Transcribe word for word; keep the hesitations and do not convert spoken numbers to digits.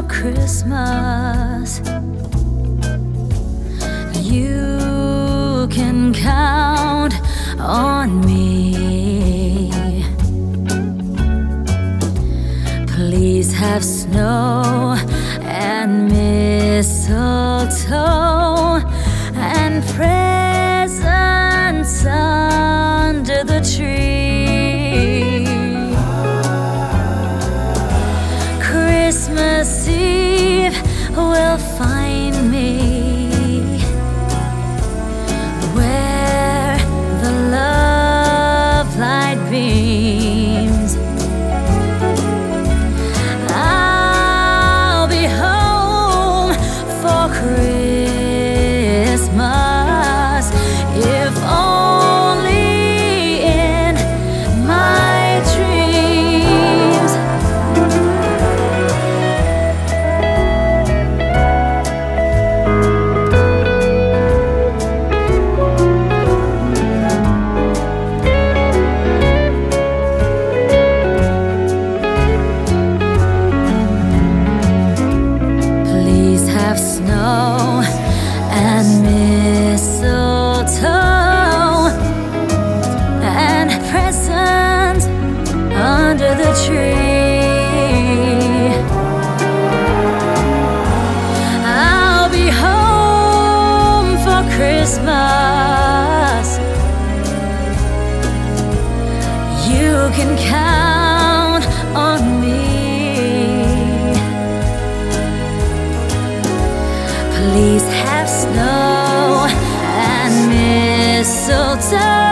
Christmas. You can count on me. Please have snow and mistletoe and presents under the tree. Christmas Eve will find me where the love light beams. I'll be home for Christmas, if only in my dreams. Have snow and mistletoe and presents under the tree. I'll be home for Christmas. You can count on me. Please have snow and mistletoe